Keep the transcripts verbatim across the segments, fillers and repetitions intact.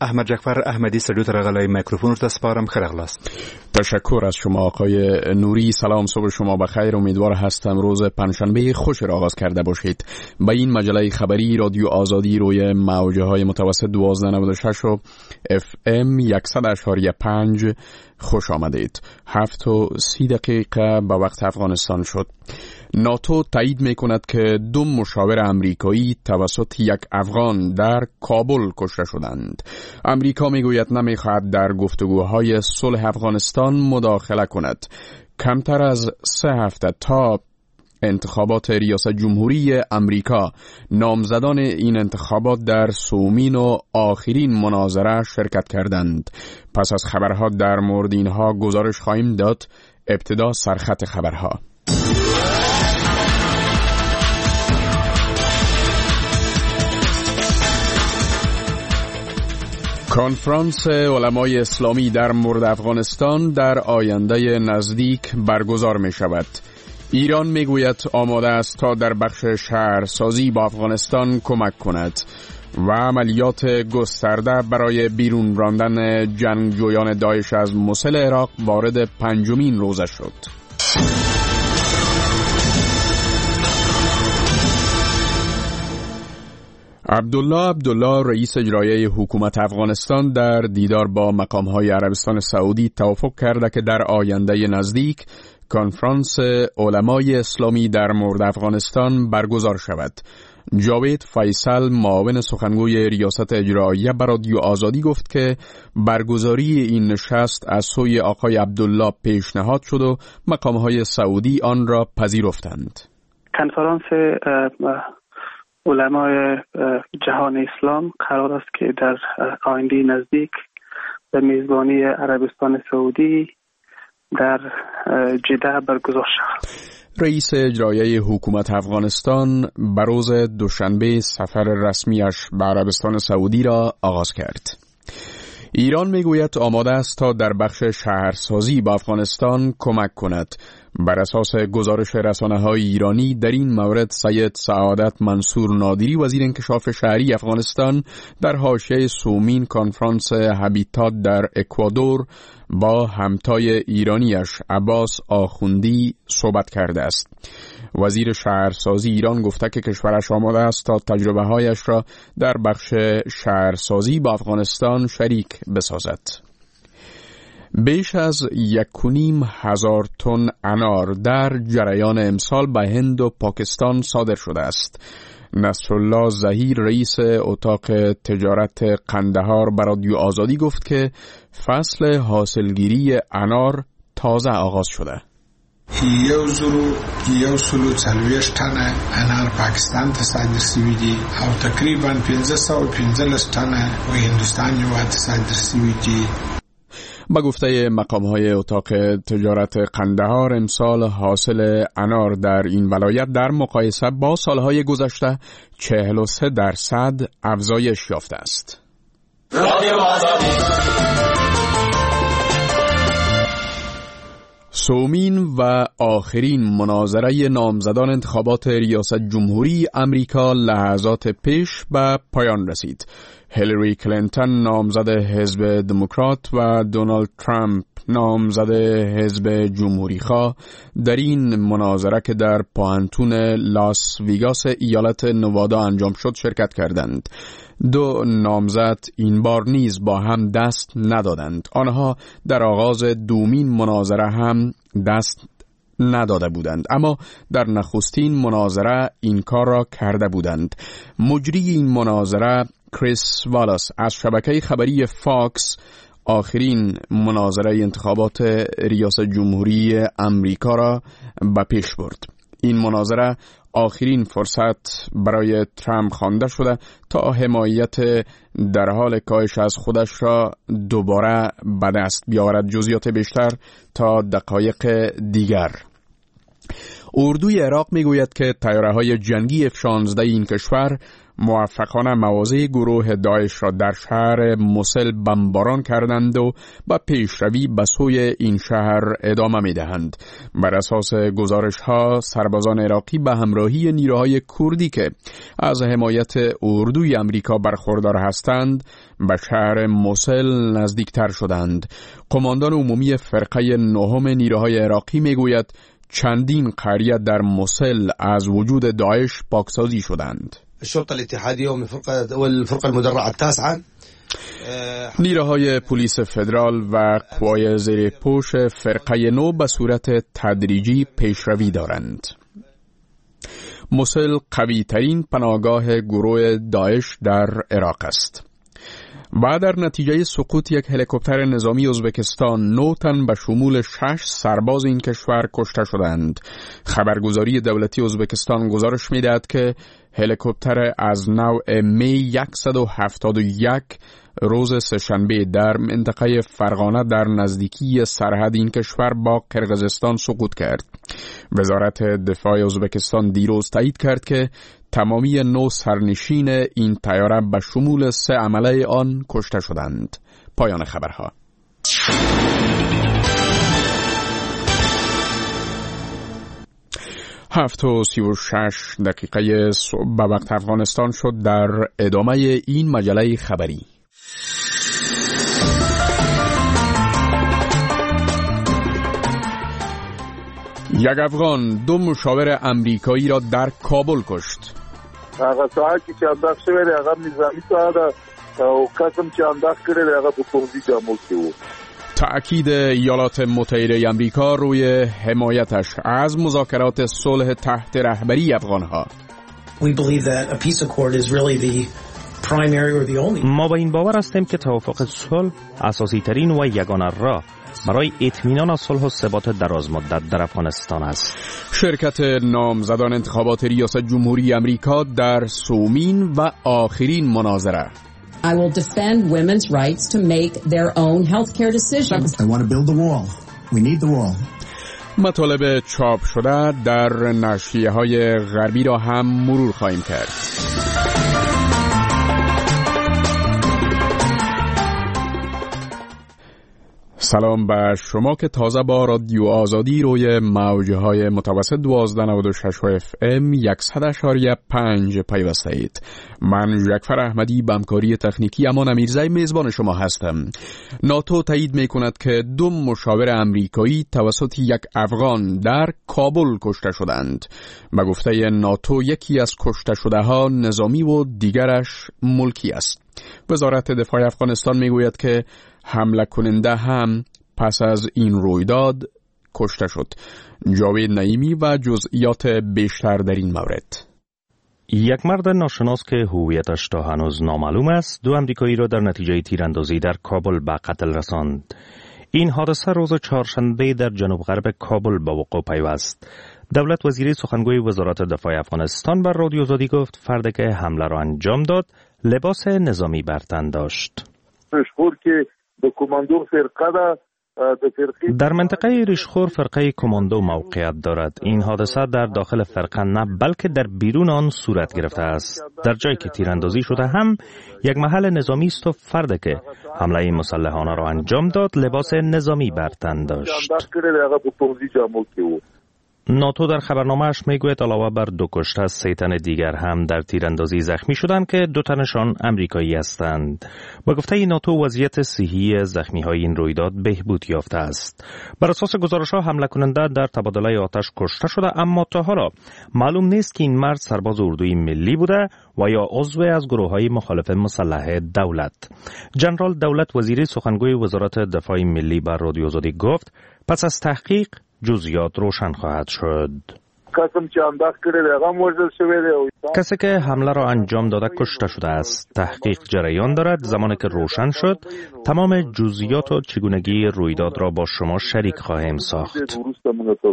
احمد جعفر احمدی سلوت رغلای میکروفون رو سپارم. خیرغلاست. تشکر از شما آقای نوری. سلام، صبح شما بخیر. امیدوار هستم روز پنجشنبه خوش را آغاز کرده باشید. به این مجله خبری رادیو آزادی روی موجه های متوسط دوازده نود و شش و اف ام صد و پنج خوش آمدید. هفت و سی دقیقه به وقت افغانستان شد. ناتو تایید می کند که دو مشاور امریکایی توسط یک افغان در کابل کشته شدند. امریکا می گوید نمی خواهد در گفتگوهای صلح افغانستان مداخله کند. کمتر از سه هفته تا انتخابات ریاست جمهوری امریکا، نامزدان این انتخابات در سومین و آخرین مناظره شرکت کردند. پس از خبرها در مورد اینها گزارش خواهیم داد. ابتدا سرخط خبرها. کنفرانس علمای اسلامی در مورد افغانستان در آینده نزدیک برگزار می شود. ایران می گوید آماده است تا در بخش شهرسازی با افغانستان کمک کند و عملیات گسترده برای بیرون راندن جنگجویان داعش از موصل عراق وارد پنجمین روزه شد. عبدالله عبدالله رئیس اجرایی حکومت افغانستان در دیدار با مقام‌های عربستان سعودی توافق کرده که در آینده نزدیک کنفرانس علمای اسلامی در مورد افغانستان برگزار شود. جاوید فیصل معاون سخنگوی ریاست اجراییه بر رادیو آزادی گفت که برگزاری این نشست از سوی آقای عبدالله پیشنهاد شد و مقام‌های سعودی آن را پذیرفتند. کنفرانس علمای جهان اسلام قرار است که در آینده نزدیک به میزبانی عربستان سعودی در جده برگزار شود. رئیس اجرایی حکومت افغانستان به روز دوشنبه سفر رسمیش به عربستان سعودی را آغاز کرد. ایران میگوید آماده است تا در بخش شهرسازی با افغانستان کمک کند. بر اساس گزارش رسانه‌های ایرانی در این مورد سید سعادت منصور نادری وزیر انکشاف شهری افغانستان در حاشیه سومین کنفرانس هابیتات در اکوادور با همتای ایرانیش عباس آخوندی صحبت کرده است. وزیر شهرسازی ایران گفته که کشورش آماده است تا تجربه‌هایش را در بخش شهرسازی با افغانستان شریک بسازد. بیش از یک و نیم هزار تن انار در جریان امسال به هند و پاکستان صادر شده است. نصرالله ظهیر رئیس اتاق تجارت قندهار به رادیو آزادی گفت که فصل حاصلگیری انار تازه آغاز شده. یو زرو یو سلو چلویش تنه انار پاکستان ته صادر شوی دي او تقریبا پنځه سوه و پنځلس تنه و هندوستان یو ته صادر شوی دي. با گفته مقام‌های اتاق تجارت قندهار امسال حاصل انار در این ولایت در مقایسه با سالهای گذشته چهل و سه درصد افزایش یافته است. سومین و آخرین مناظره نامزدان انتخابات ریاست جمهوری امریکا لحظات پیش به پایان رسید. هیلاری کلینتون نامزد حزب دموکرات و دونالد ترامپ نامزد حزب جمهوری‌خواه در این مناظره که در پوهنتون لاس ویگاس ایالت نوادا انجام شد شرکت کردند. دو نامزد این بار نیز با هم دست ندادند. آنها در آغاز دومین مناظره هم دست نداده بودند، اما در نخستین مناظره این کار را کرده بودند. مجری این مناظره کریس والاس از شبکه خبری فاکس آخرین مناظره انتخابات ریاست جمهوری امریکا را به پیش برد. این مناظره آخرین فرصت برای ترامپ خوانده شده تا حمایت در حال کاهش از خودش را دوباره به دست بیاورد. جزئیات بیشتر تا دقایق دیگر. اردوی عراق میگوید که طیاره‌های جنگی اف شانزده این کشور موفقانه مواضع گروه داعش را در شهر موسل بمباران کردند و با پیشروی به سوی این شهر ادامه می دهند. بر اساس گزارش ها سربازان عراقی به همراهی نیروهای کردی که از حمایت اردوی امریکا برخوردار هستند به شهر موسل نزدیکتر شدند. قماندان عمومی فرقه نهم نیروهای عراقی می گوید چندین قریه در موسل از وجود داعش پاکسازی شدند. الشرطه الاتحادیه و الفرقه المدرعه التاسعه نیروهای پلیس فدرال و قوای زیر پوش فرقه نو به صورت تدریجی پیشروی دارند. موسل قوی ترین پناهگاه گروه داعش در عراق است. و در نتیجه سقوط یک هلیکوپتر نظامی ازبکستان نه تن به شمول شش سرباز این کشور کشته شدند. خبرگزاری دولتی ازبکستان گزارش می‌دهد که هلیکوپتر از نوع می صد و هفتاد و یک روز سه‌شنبه در منطقه فرغانه در نزدیکی سرحد این کشور با قرقیزستان سقوط کرد. وزارت دفاع ازبکستان دیروز تایید کرد که تمامی نو سرنشین این طیاره به شمول سه عمله آن کشته شدند. پایان خبرها. هفت و سی و شش دقیقه صبح به وقت افغانستان شد. در ادامه این مجله خبری یک افغان دو مشاور امریکایی را در کابل کشت. هغه ساعتی چې انداز شوی دی هغه نظامی ساعت او قسم چې انداز کړی دی هغه په پوځي جامو کې و. تأکید ایالات متحده آمریکا روی حمایتش از مذاکرات صلح تحت رهبری افغانها. We believe that a peace accord is really the primary or the only. ما با این باور هستیم که توافق صلح اساسی ترین و یگانه راه برای اطمینان صلح و ثبات درازمدت در افغانستان است. شرکت نامزدان انتخابات ریاست جمهوری آمریکا در سومین و آخرین مناظره. I will defend women's rights to make their own healthcare decisions. I want to build the wall. We need the wall. مطالب چاپ شده در نشریه‌های غربی را هم مرور خواهیم کرد. سلام به شما که تازه با رادیو آزادی روی موجهای متوسط دوازده نود و شش اف ام صد اشاری پنج پیوسته اید. من جعفر احمدی به همکاری تکنیکی امان امیرزی میزبان شما هستم. ناتو تایید می کند که دو مشاور امریکایی توسط یک افغان در کابل کشته شدند. به گفته ناتو یکی از کشته شده ها نظامی و دیگرش ملکی است. وزارت دفاع افغانستان می گوید که حمله کننده هم پس از این رویداد کشته شد. جاوید نعیمی و جزئیات بیشتر در این مورد. یک مرد ناشناس که هویتش تا هنوز نامعلوم است، دو امریکایی را در نتیجه تیراندازی در کابل به قتل رساند. این حادثه روز چهارشنبه در جنوب غرب کابل به وقوع پیوست. دولت وزیری سخنگوی وزارت دفاع افغانستان بر رادیو آزادی گفت فرد که حمله را انجام داد لباس نظامی بر تن داشت. در منطقه ریشخور فرقه کماندو موقعیت دارد. این حادثه در داخل فرقه نه بلکه در بیرون آن صورت گرفته است. در جایی که تیراندازی شده هم یک محل نظامی است و فرد که حمله مسلحانه را انجام داد لباس نظامی بر تن داشت. ناتو در خبرنامه‌اش میگوید علاوه بر دو کشته سه تن دیگر هم در تیراندازی زخمی شدند که دو تنشان امریکایی هستند. با گفته ناتو وضعیت صحی زخمی‌های این رویداد بهبود یافته است. بر اساس گزارش‌ها حمله کننده در تبادله آتش کشته شده، اما تا حالا معلوم نیست که این مرد سرباز اردوی ملی بوده و یا عضو از گروه‌های مخالف مسلح دولت. جنرال دولت وزیری سخنگوی وزارت دفاع ملی بر رادیو آزادی گفت پس از تحقیق جزئیات روشن خواهد شد. کسی که حمله را انجام داده کشته شده است. تحقیق جریان دارد. زمانی که روشن شد تمام جزئیات و چگونگی رویداد را با شما شریک خواهیم ساخت.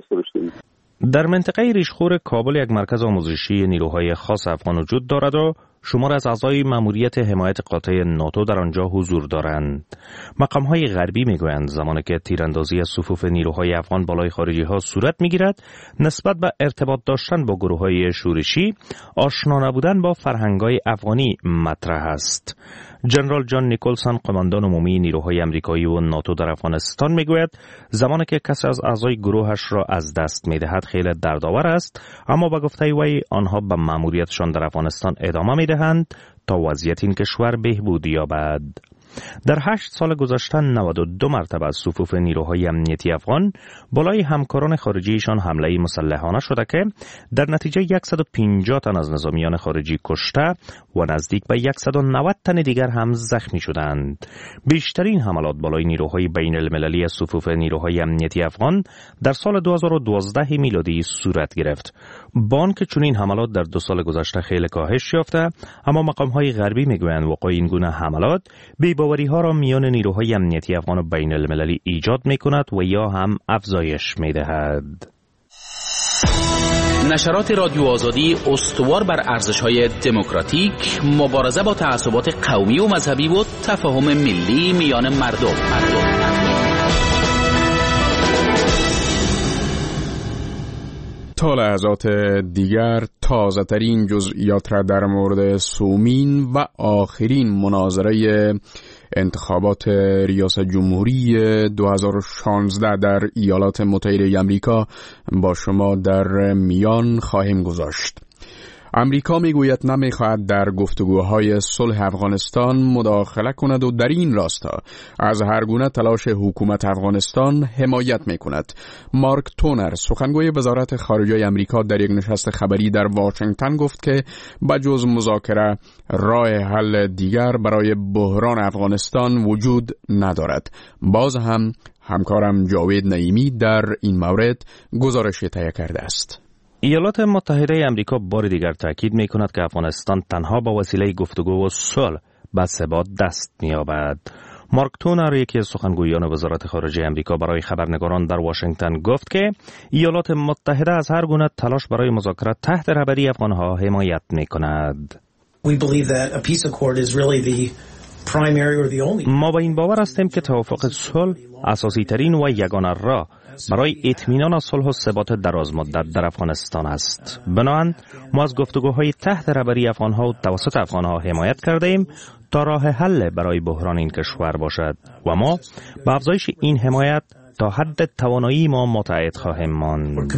در منطقه ریشخور کابل یک مرکز آموزشی نیروهای خاص افغان وجود دارد و شمار از اعضای ماموریت حمایت قاطع ناتو در آنجا حضور دارند. مقام‌های غربی میگویند زمانی که تیراندازی از صفوف نیروهای افغان بالای خارجی‌ها صورت میگیرد، نسبت به ارتباط داشتن با گروه‌های شورشی، آشنا نبودن با فرهنگ‌های افغانی مطرح است. جنرال جان نیکلسون، قماندان عمومی نیروهای آمریکایی و ناتو در افغانستان میگوید زمانی که کسی از اعضای گروهش را از دست میدهد خیلی دردآور است، اما با گفته وی آنها به مأموریتشان در افغانستان ادامه میدهند تا وضعیت این کشور بهبود یابد. در هشت سال گذشته نود و دو مرتبه از صفوف نیروهای امنیتی افغان بالای همکاران خارجیشان حمله مسلحانه شده که در نتیجه صد و پنجاه تن از نظامیان خارجی کشته و نزدیک به صد و نود تن دیگر هم زخمی شدند. بیشترین حملات بالای نیروهای بین المللی از صفوف نیروهای امنیتی افغان در سال دو هزار و دوازده میلادی صورت گرفت. بان که چنین حملات در دو سال گذشته خیلی کاهش یافته، اما مقام‌های غربی میگویند وقوع این گونه حملات بی‌باوری‌ها را میان نیروهای امنیتی افغان و بین المللی ایجاد می‌کند و یا هم افزایش می‌دهد. نشرات رادیو آزادی استوار بر ارزش‌های دموکراتیک، مبارزه با تعصبات قومی و مذهبی و تفاهم ملی میان مردم. مردم. تا لحظات دیگر تازه ترین جزئیات را در مورد سومین و آخرین مناظره انتخابات ریاست جمهوری دو هزار و شانزده در ایالات متحده آمریکا با شما در میان خواهیم گذاشت. امریکا میگوید نمیخواهد در گفتگوهای صلح افغانستان مداخله کند و در این راستا از هر گونه تلاش حکومت افغانستان حمایت میکند. مارک تونر، سخنگوی وزارت خارجه امریکا، در یک نشست خبری در واشنگتن گفت که بجز مذاکره راه حل دیگر برای بحران افغانستان وجود ندارد. باز هم همکارم جاوید نعیمی در این مورد گزارش تهیه کرده است. ایالات متحده آمریکا بار دیگر تاکید می کند که افغانستان تنها با وسیله گفتگو و صلح به ثبات دست می یابد. مارک تونر، یکی از سخنگویان وزارت خارجه آمریکا، برای خبرنگاران در واشنگتن گفت که ایالات متحده از هر گونه تلاش برای مذاکره تحت رهبری افغانها حمایت می کند. We believe that a peace accord is really the primary or the only. ما با این باور هستیم که توافق صلح اساسی ترین و یگانه راه برای اطمینان از صلح و ثبات درازمدت در افغانستان است. بنابراین ما از گفتگوهای تحت رهبری افغانها و توسط افغانها حمایت کرده ایم تا راه حل برای بحران این کشور باشد و ما با افزایش این حمایت تا حد توانایی ما متعهد خواهیم ماند.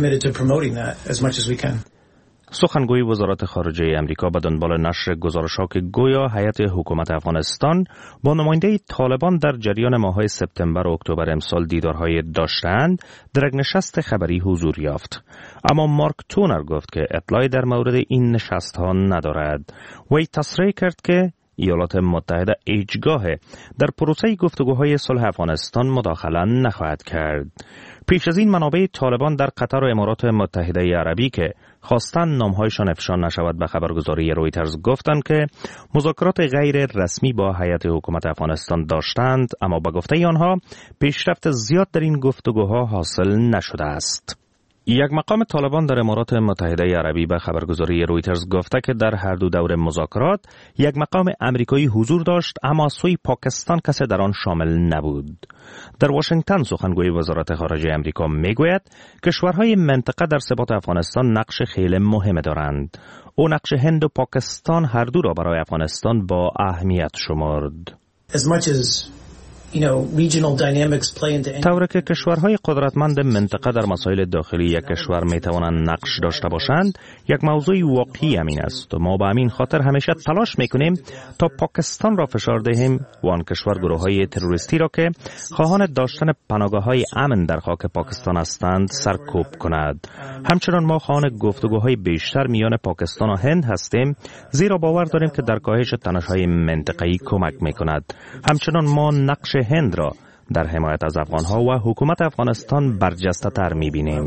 سخنگوی وزارت خارجه امریکا به دنبال نشر گزارش‌ها که گویا هیئت حکومت افغانستان با نماینده طالبان در جریان ماه‌های سپتامبر و اکتبر امسال دیدارهای داشتند، در یک نشست خبری حضور یافت. اما مارک تونر گفت که اطلاعی در مورد این نشست‌ها ندارد. وی تصریح کرد که ایالات متحده هیچگاه در پروسه گفتگوهای صلح افغانستان مداخله نخواهد کرد. پیش از این منابع طالبان در قطر و امارات متحده عربی که خواستن نامهایشان افشا نشود به خبرگزاری رویترز گفتند که مذاکرات غیر رسمی با هیئت حکومت افغانستان داشتند، اما به گفته آنها پیشرفت زیاد در این گفتگوها حاصل نشده است. یک مقام طالبان در امارات متحده عربی به خبرگزاری رویترز گفته که در هر دو دور مذاکرات یک مقام امریکایی حضور داشت، اما سوی پاکستان کسی در آن شامل نبود. در واشنگتن سخنگوی وزارت خارجه امریکا میگوید کشورهای منطقه در ثبات افغانستان نقش خیلی مهم دارند. او نقش هند و پاکستان هر دو را برای افغانستان با اهمیت شمرد. As much as You know, regional dynamics play into طوری که کشورهای قدرتمند منطقه در مسائل داخلی یک کشور می توانند نقش داشته باشند، یک موضوع واقعی همین است و ما به همین خاطر همیشه تلاش میکنیم تا پاکستان را فشار دهیم و آن کشور گروه‌های تروریستی را که خواهان داشتن پناهگاه‌های امن در خاک پاکستان هستند سرکوب کند. همچنان ما خواهان گفتگوهای بیشتر میان پاکستان و هند هستیم، زیرا باور داریم که در کاهش تنش‌های منطقه‌ای کمک میکند. همچنان ما نقش هند را در حمایت از افغانها و حکومت افغانستان برجسته تر می‌بینیم.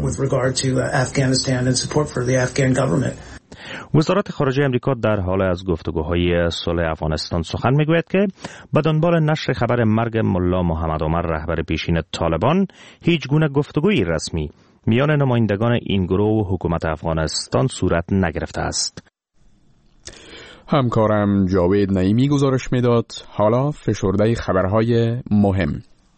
وزارت خارجه امریکا در حال از گفتگوهای صلح افغانستان سخن میگوید که به دنبال نشر خبر مرگ ملا محمد عمر رهبر پیشین طالبان هیچ گونه گفتگوی رسمی میان نمایندگان این گروه و حکومت افغانستان صورت نگرفته است. همکارم جاوید نعیمی گزارش میداد. حالا فشرده خبرهای مهم.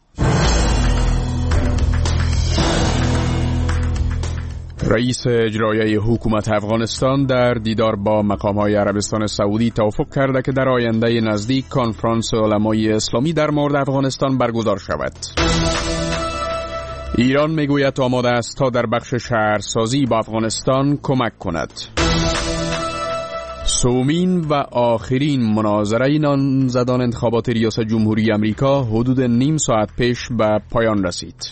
رئیس اجرایی حکومت افغانستان در دیدار با مقام‌های عربستان سعودی توافق کرده که در آینده نزدیک کنفرانس علمای اسلامی در مورد افغانستان برگزار شود. ایران میگوید آماده است تا در بخش شهرسازی با افغانستان کمک کند. سومین و آخرین مناظره نامزدان انتخابات ریاست جمهوری آمریکا حدود نیم ساعت پیش به پایان رسید.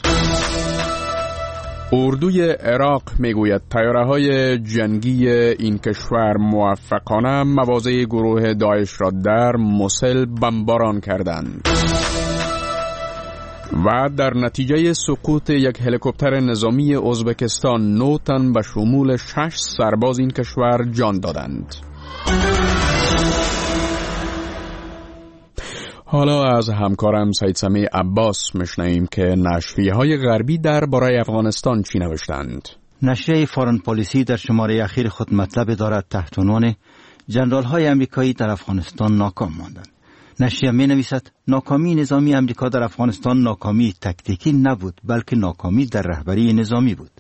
اردوی عراق میگوید طیاره‌های جنگی این کشور موفقانه مواضع گروه داعش را در موصل بمباران کردند. و در نتیجه سقوط یک هلیکوپتر نظامی ازبکستان نه تن به شمول شش سرباز این کشور جان دادند. حالا از همکارم سید سمیع عباس میشنویم که نشریه‌های غربی درباره افغانستان چی نوشتند. نشریه فارن پالیسی در شماره اخیر خود مطلب دارد تحت عنوان جنرال‌های آمریکایی در افغانستان ناکام ماندند. نشریه می نویسد ناکامی نظامی آمریکا در افغانستان ناکامی تکتیکی نبود بلکه ناکامی در رهبری نظامی بود.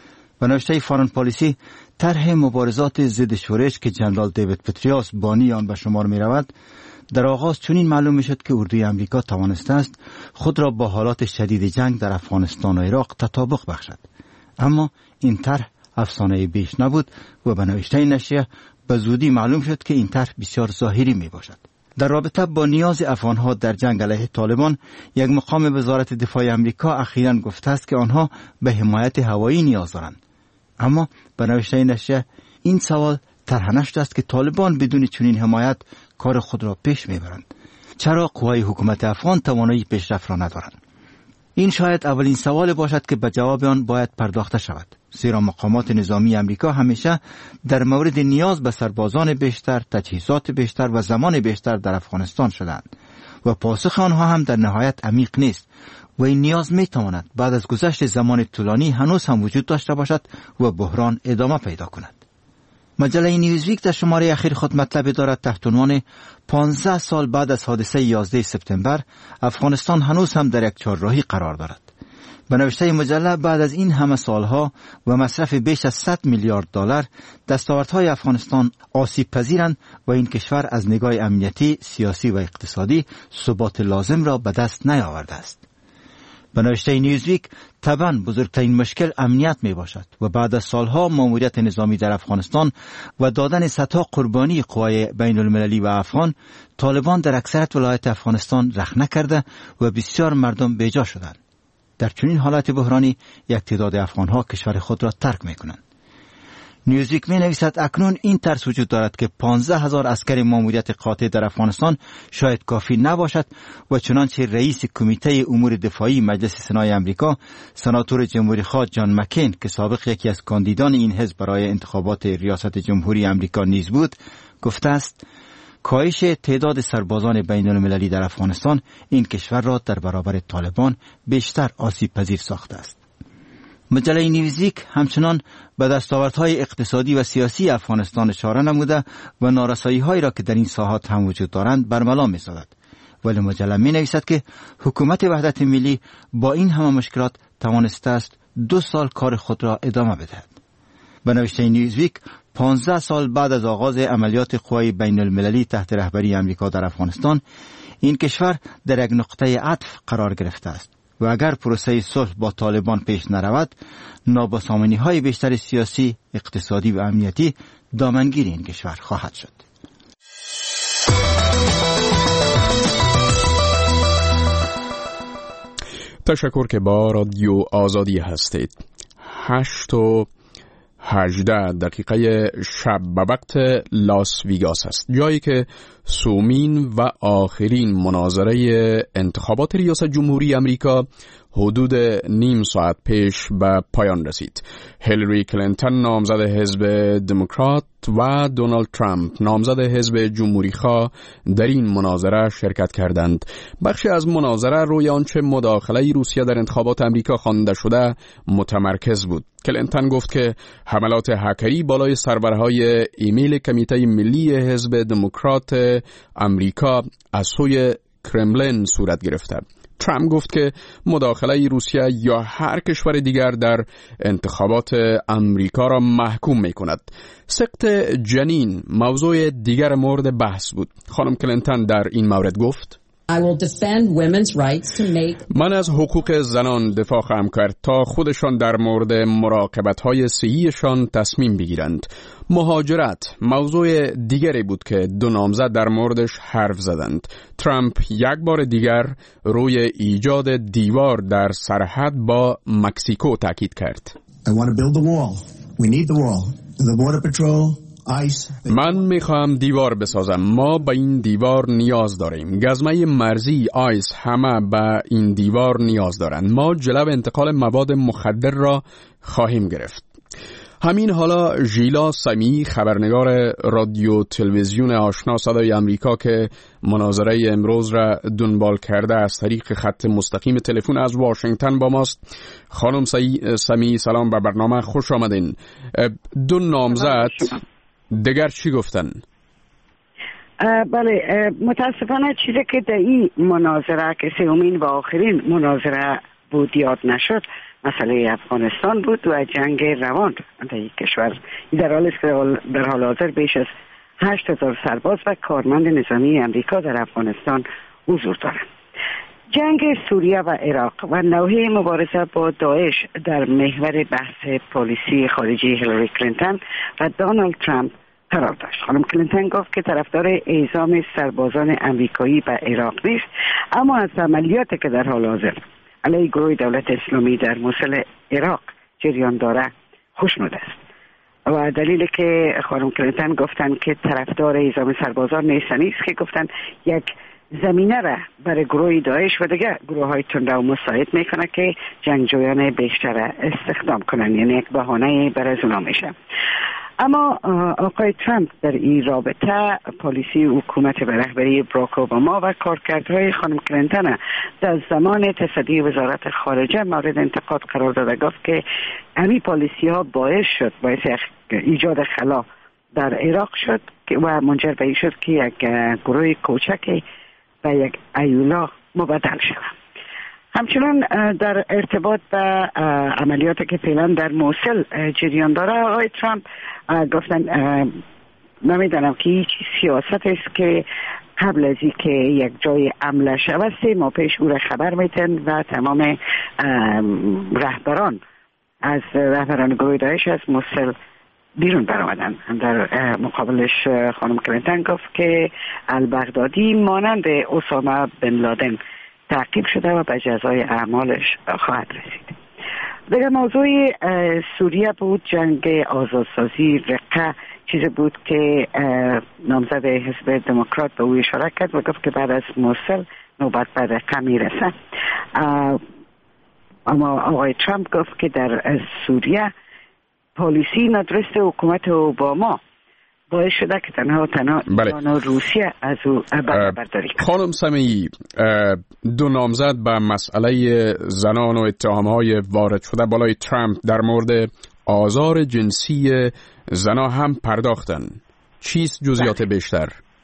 و نوشته فارن پالیسی طرح مبارزات ضد شورش که جنرال دیوید پتریاس بانی آن به شمار می رود در آغاز چنین معلوم می شد که اردوی آمریکا توانسته است خود را با حالات شدید جنگ در افغانستان و عراق تطابق بخشد. اما این طرح افسانه بیش نبود و به نوشته نشریه به زودی معلوم شد که این طرح بسیار ظاهری می باشد. در رابطه با نیاز افغانها در جنگ علیه طالبان، یک مقام وزارت دفاع آمریکا اخیراً گفته است که آنها به حمایت هوایی نیاز دارند. اما به نوشته نشریه این سوال طرح نشده است که طالبان بدون چنین حمایت کار خود را پیش میبرند. چرا قوای حکومت افغان توانایی پیشرفت را ندارند؟ این شاید اولین سوال باشد که به جواب آن باید پرداخته شود، زیرا مقامات نظامی آمریکا همیشه در مورد نیاز به سربازان بیشتر، تجهیزات بیشتر و زمان بیشتر در افغانستان شدند و پاسخ آنها هم در نهایت عمیق نیست و این نیاز می تواند بعد از گذشت زمان طولانی هنوز هم وجود داشته باشد و بحران ادامه پیدا کند. مجله نیوزویک در شماره اخیر خود مطلب دارد تحت عنوان پانزده سال بعد از حادثه یازده سپتامبر افغانستان هنوز هم در یک چهارراهی قرار دارد. به نوشته مجله بعد از این همه سالها و مصرف بیش از صد میلیارد دلار دستاوردهای افغانستان آسیب پذیرند و این کشور از نگاه امنیتی، سیاسی و اقتصادی ثبات لازم را به دست نیاورده است. به نوشته نیوزویک طبعا بزرگترین مشکل امنیت می باشد و بعد از سالها ماموریت نظامی در افغانستان و دادن صدها قربانی قوای بین المللی و افغان، طالبان در اکثریت ولایات افغانستان رخنه کرده و بسیار مردم بیجا شدند. در چنین حالت بحرانی یک تعداد افغانها کشور خود را ترک می کنند. نیوزویک می نویسد اکنون این ترس وجود دارد که پانزده هزار عسکر ماموریت قاطع در افغانستان شاید کافی نباشد و چنانچه رئیس کمیته امور دفاعی مجلس سنای آمریکا سناتور جمهوری خواه جان مکین که سابق یکی از کاندیدان این حزب برای انتخابات ریاست جمهوری آمریکا نیز بود گفته است کاهش تعداد سربازان بین المللی در افغانستان این کشور را در برابر طالبان بیشتر آسیب پذیر ساخته است. مجله نیوزویک همچنان به دستاوردهای اقتصادی و سیاسی افغانستان اشاره نموده و نارسایی‌هایی را که در این ساحات هم وجود دارند برملا می‌سازد. ولی مجله می‌نویسد که حکومت وحدت ملی با این همه مشکلات توانسته است دو سال کار خود را ادامه بدهد. به نوشته نیوزویک پانزده سال بعد از آغاز عملیات قوای بین المللی تحت رهبری آمریکا در افغانستان، این کشور در یک نقطه عطف قرار گرفته است و اگر پروسه صلح با طالبان پیش نرود، نابسامانی‌های بیشتر سیاسی، اقتصادی و امنیتی دامنگیر این کشور خواهد شد. تشکر که با رادیو آزادی هستید. هشت و هجده دقیقه شب به وقت لاس ویگاس است، جایی که سومین و آخرین مناظره انتخابات ریاست جمهوری آمریکا حدود نیم ساعت پیش به پایان رسید. هیلاری کلینتون نامزد حزب دموکرات و دونالد ترامپ نامزد حزب جمهوری‌خواه در این مناظره شرکت کردند. بخشی از مناظره روی آنچه مداخله روسیه در انتخابات امریکا خوانده شده متمرکز بود. کلینتون گفت که حملات هکری بالای سرورهای ایمیل کمیته ملی حزب دموکرات امریکا از سوی کرملین صورت گرفته. ترامپ گفت که مداخله روسیه یا هر کشور دیگر در انتخابات امریکا را محکوم می کند. سقط جنین موضوع دیگر مورد بحث بود. خانم کلینتون در این مورد گفت: I will defend women's rights to make... من از حقوق زنان دفاع خواهم کرد تا خودشان در مورد مراقبت‌های صحیشان تصمیم بگیرند. مهاجرت موضوع دیگری بود که دو نامزد در موردش حرف زدند. ترامپ یک بار دیگر روی ایجاد دیوار در سرحد با مکزیکو تاکید کرد. I want to build the wall. We need the wall. The border patrol. من میخواهم دیوار بسازم. ما به این دیوار نیاز داریم. گزمه مرزی، آیس، همه به این دیوار نیاز دارند. ما جلو انتقال مواد مخدر را خواهیم گرفت. همین حالا ژیلا سمی، خبرنگار رادیو تلویزیون آشنا صدای امریکا که مناظره امروز را دنبال کرده، از طریق خط مستقیم تلفن از واشنگتن با ماست. خانم سمی سلام به برنامه، خوش آمدین. دو نامزد دیگر چی گفتن؟ بله، متاسفانه چیزی که در این مناظره که سومین و آخرین مناظره بود یاد نشد مسئله افغانستان بود و جنگ روان در این کشور. در حالی است که در حال حاضر بیش از هشت هزار سرباز و کارمند نظامی امریکا در افغانستان حضور دارند. جنگ سوریه و عراق و نوحه مبارزه با داعش در محور بحث پالیسی خارجی هیلاری کلینتون و دونالد ترامپ قرار داشت. خانم کلینتون گفت که طرفدار اعزام سربازان امریکایی به عراق نیست، اما از عملیاتی که در حال حاضر علیه گروه دولت اسلامی در موصل عراق جریان داره خوشنود است. و دلیلی که خانم کلینتون گفتن که طرفدار اعزام سربازان نیستن است که گفتن یک زمینه را برای گروه داعش و دیگر گروه های تنده و مساعد میکنه که جنگجویان بیشتر استخدام کنن، یعنی یک بهانه برای اونا میشه. اما آقای ترامپ در این رابطه پالیسی حکومت به رهبری براک اوباما و کارکردهای خانم کلینتون در زمان تصدی وزارت خارجه مورد انتقاد قرار داده. گفت که همین پالیسی ها باعث شد باعث ایجاد خلا در عراق شد و منجر به این شد که یک گروه کوچکی به یک ایولا مبدل شد. همچنان در ارتباط به عملیاتی که فعلا در موصل جریان داره، آقای ترامپ گفتن نمیدانم که هیچ سیاست است که قبل از این که یک جای حمله شود سه ماه پیش او را خبر میتن و تمام رهبران از رهبران گروه داعش از موصل بیرون برآمدن. در مقابلش خانم کلینتون گفت که البغدادی مانند اسامه بن لادن تعقیب شده و به جزای اعمالش خواهد رسید. دیگر موضوع سوریه بود، جنگ آزادسازی رقه، چیزی بود که نامزد حزب دموکرات به او اشاره کرد و گفت که بعد از موصل نوبت به رقه میرسه. اما آقای ترامپ گفت که در سوریه پالیسی نادرست حکومت اوباما باعث شده که تنها تنها ایران و روسیه از او برداری کنند. خانم سمیعی، دو نامزد به مسئله زنان و اتهامهای وارد شده بالای ترامپ در مورد آزار جنسی زنا هم پرداختن. چیست جزئیات بیشتر؟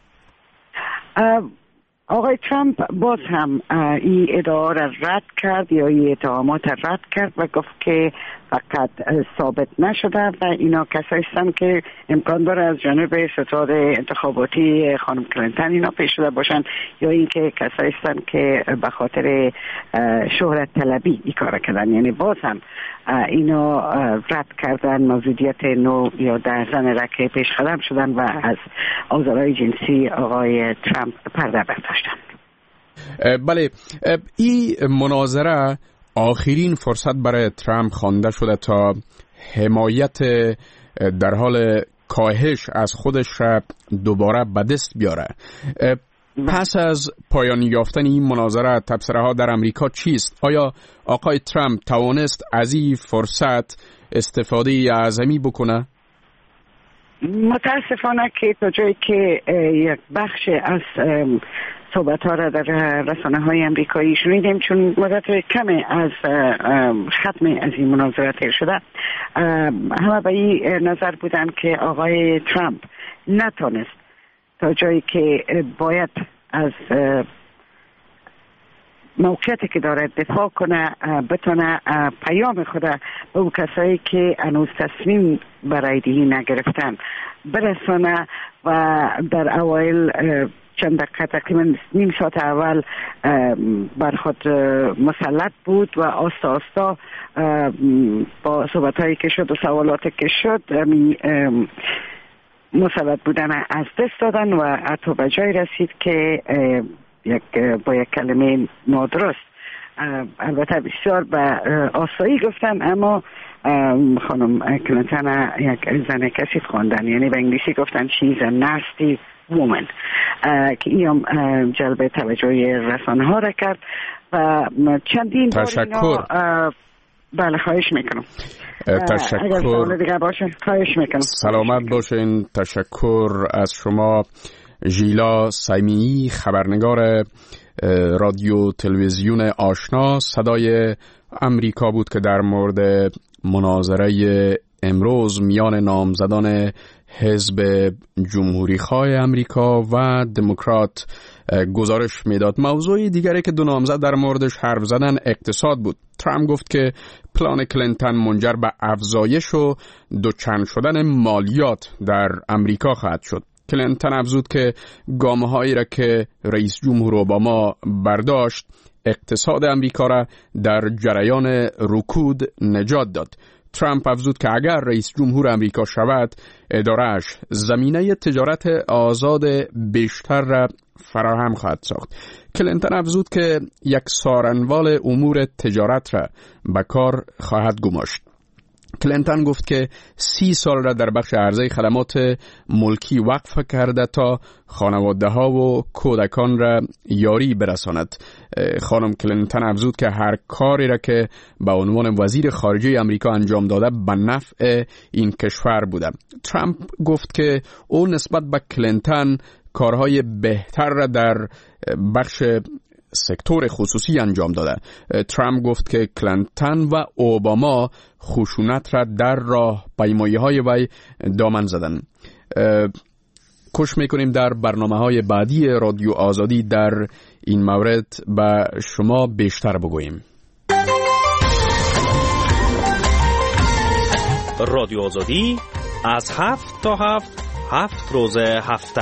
آقای ترامپ باز هم این ادعا را رد کرد یا این اتهامات را رد کرد و گفت که فقط ثابت نشده و اینا کسایی هستند که امکان داره از جانب ستاد انتخاباتی خانم کلینتون اینا پیش شده باشند یا اینکه کسایی هستند که به خاطر شهرت طلبی این کار کردن. یعنی باز هم اینا رد کردن موجودیت نو یا در زن را که پیش قدم شدن و از آزارهای جنسی آقای ترامپ پرده برداشتن. بله، این مناظره آخرین فرصت برای ترامپ خوانده شده تا حمایت در حال کاهش از خودش را دوباره به دست بیاره. پس از پایان یافتن این مناظره تبصره ها در امریکا چیست؟ آیا آقای ترامپ توانست از این فرصت استفاده اعظمی بکنه؟ متاسفانه که تا جایی که یک بخش از صحبت ها را در رسانه های امریکایی شنیدیم، چون مدت کمی از ختم از این مناظره تیر شده، همه به این نظر بودن که آقای ترامپ نتونست تا جایی که باید از موقعیتی که داره دفاع کنه بتونه پیام خود به اون کسایی که هنوز تصمیم برای دیگه نگرفتن برسانه و در اوایل چند دقیقه تقریبا نیم ساعت اول بر خود مسلط بود و آستا آستا با صحبت هایی که شد و سوالاتی که شد مسلط بودن از دست دادن و حتی به جای رسید که یک با یک کلمه نادرست، البته بسیار به آسایی گفتن، اما خانم کلینتون یک زن کثیف خواندن، یعنی به انگلیسی گفتن she's a nasty woman که این جلب توجه رسانه ها را کرد و چندین بار اینا. بله خواهش میکنم. تشکر. اگر سوال دیگه باشه خواهش میکنم. سلامت باشین. تشکر از شما ژیلا سیمی، خبرنگار رادیو تلویزیون آشنا. صدای امریکا بود که در مورد مناظره امروز میان نامزدان حزب جمهوری خواه امریکا و دموکرات گزارش میداد. موضوع دیگری که دو نامزد در موردش حرف زدن اقتصاد بود. ترامپ گفت که پلان کلینتون منجر به افزایش و دوچند شدن مالیات در امریکا خواهد شد. کلینتون افزود که گامه‌هایی را که رئیس جمهور اوباما برداشت اقتصاد امریکا را در جریان رکود نجات داد. ترامپ افزود که اگر رئیس جمهور امریکا شود، اداره‌اش زمینه تجارت آزاد بیشتر را فراهم خواهد ساخت. کلینتون افزود که یک سارنوال امور تجارت را به کار خواهد گماشت. کلینتون گفت که سی سال را در بخش عرضه خدمات ملکی وقف کرده تا خانواده ها و کودکان را یاری برساند. خانم کلینتون افزود که هر کاری را که به عنوان وزیر خارجه امریکا انجام داده به نفع این کشور بوده. ترامپ گفت که او نسبت به کلینتون کارهای بهتر را در بخش سکتور خصوصی انجام داده. ترامپ گفت که کلینتون و اوباما خشونت را در راه پیمایی های وی دامن زدن. کوشش میکنیم در برنامه های بعدی رادیو آزادی در این مورد به شما بیشتر بگوییم. رادیو آزادی از هفت تا هفت هفت روز هفته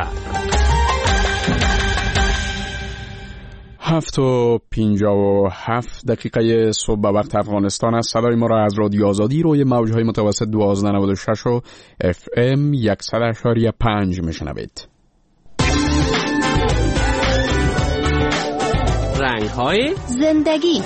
هفت و پینجا و هفت دقیقه صبح به وقت افغانستان است. صدای ما را از رادیو آزادی روی موجهای متوسط دوازده نود و شش و اف ام صد اشاری پنج میشنوید. رنگ های زندگی.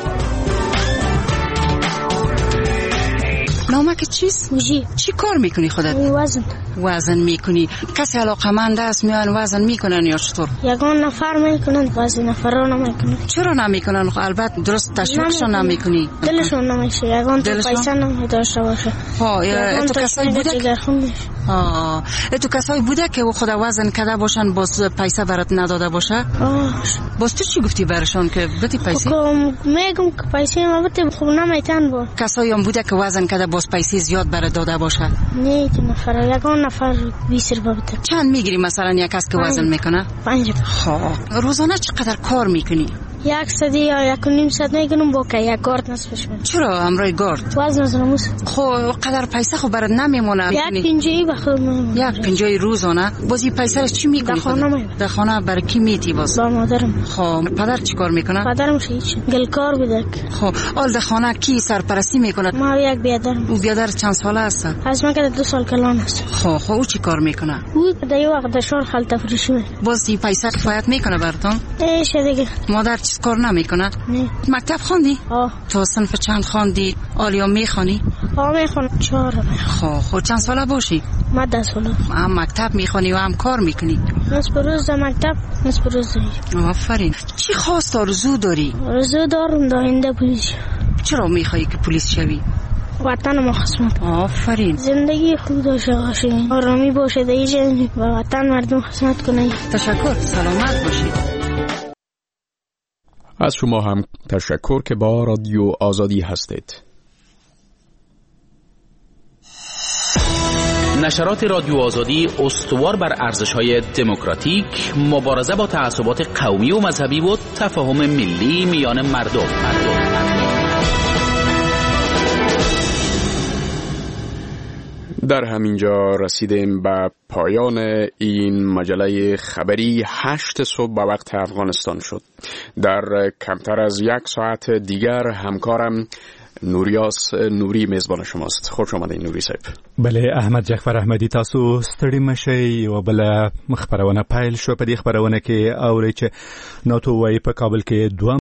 نامک چیست؟ موجی. چی کار میکنی خودت؟ وزن. وزن میکنی. کسی علاقمند است میان وزن میکنن یا چطور؟ یگان نفر میکنن بعضی نفرا نمیکنن. چرا نمیکنن؟ البته درست تشویقشون نمیکنی. دلشون نمیشه. یگان تو پیسه نمیداشته باشه. ها تو کسایی بوده ها تو کسایی بوده که خود وزن کرده باشن باز پیسه برات نداده باشه؟ باز تو چی گفتی برشون که بتی پیسه؟ میگم که پیسه ما بتی خوب نمیتن با. کسایی هم بوده که وزن کرده باز پیسه زیاد برات داده باشه؟ نه تو نفر یگان نفر بیست روپیه بده. چند میگیری مثلا یک کس که وزن میکنه؟ پنج روپیه. ها روزانه چقدر کار میکنی؟ یک سدی یا یک و نیم ساعت میکنم با که یک گارد نصفش میکنم. چرا امروی گارد؟ وزن از نموز. خو قدر پیسه خو برات نمیمونه. یک پنجایی بخور میمونه. یک پنجایی روزانه. بازی پیسه رو چی میکنی؟ در خانه میمونه. در خانه برای کی میتی باز؟ با مادرم. خو پدر چی کار میکنه؟ پدرم هیچ گلکار بوده. خو آل در خانه کی سرپرستی میکنه؟ ما یک بیادرم. او بیادر چند ساله است؟ از من که دو سال کلان است. خو خو او چی کار میکنه؟ او در یه وقت دشوار خال تفریشی میکنه. بازی پیسه کفایت میکنه براتون؟ ایش دیگه. مادر چی کار نمیکنه؟ نه. مکتب خوندی؟ آه. تو صنف چند خوندی؟ آلیا میخوانی؟ آه میخونم چهار. خو خو چند ساله باشی؟ ما ده ساله. هم مکتب میخونی و هم کار میکنی؟ نصف روز در مکتب، نصف روز داری. آفرین. چی خواست آرزو داری؟ آرزو دارم آینده پلیس. چرا میخوایی که پلیس شوی؟ وطن ما خدمت. آفرین. زندگی خوب داشته باشی، آرامی باشه، در اینجا و وطن مردم خدمت کنی. تشکر، سلامت باشی. از شما هم تشکر که با رادیو آزادی هستید. نشرات رادیو آزادی استوار بر ارزش‌های دموکراتیک، مبارزه با تعصبات قومی و مذهبی و تفاهم ملی میان مردم. مردم. در همینجا رسیدیم به پایان این مجله خبری هشت صبح به وقت افغانستان شد. در کمتر از یک ساعت دیگر همکارم نوریاس نوری میزبان شماست. خوش آمدید نوری صاحب. بله احمد جعفر احمدی، تاسو ستړي مشئ او بل خبرونه پیل شو. په دې خبرونه کې اوري چې ناتو وايي په کابل کې دوه